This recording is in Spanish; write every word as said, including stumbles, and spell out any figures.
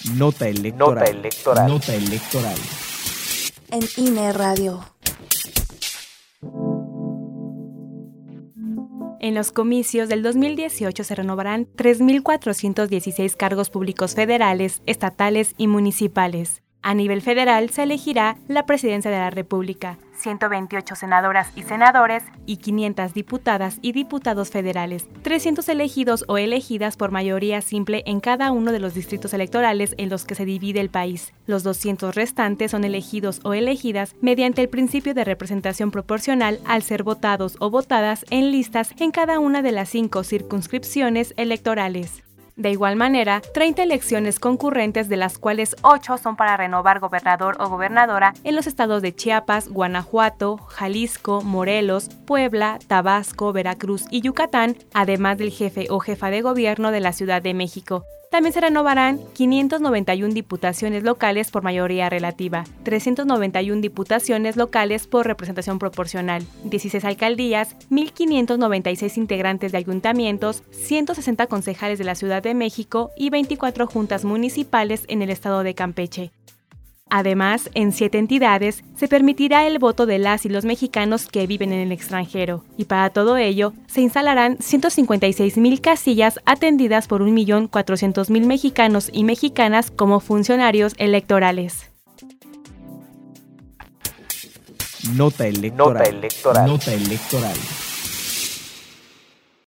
Nota electoral. Nota electoral. Nota electoral. En I N E Radio. En los comicios del dos mil dieciocho se renovarán tres mil cuatrocientos dieciséis cargos públicos federales, estatales y municipales. A nivel federal se elegirá la Presidencia de la República, ciento veintiocho senadoras y senadores y quinientas diputadas y diputados federales, trescientos elegidos o elegidas por mayoría simple en cada uno de los distritos electorales en los que se divide el país. Los doscientos restantes son elegidos o elegidas mediante el principio de representación proporcional al ser votados o votadas en listas en cada una de las cinco circunscripciones electorales. De igual manera, treinta elecciones concurrentes, de las cuales ocho son para renovar gobernador o gobernadora en los estados de Chiapas, Guanajuato, Jalisco, Morelos, Puebla, Tabasco, Veracruz y Yucatán, además del jefe o jefa de gobierno de la Ciudad de México. También se renovarán quinientas noventa y una diputaciones locales por mayoría relativa, trescientas noventa y una diputaciones locales por representación proporcional, dieciséis alcaldías, mil quinientos noventa y seis integrantes de ayuntamientos, ciento sesenta concejales de la Ciudad de México y veinticuatro juntas municipales en el estado de Campeche. Además, en siete entidades se permitirá el voto de las y los mexicanos que viven en el extranjero, y para todo ello se instalarán ciento cincuenta y seis mil casillas atendidas por un millón cuatrocientos mil mexicanos y mexicanas como funcionarios electorales. Nota electoral. Nota electoral. Nota electoral.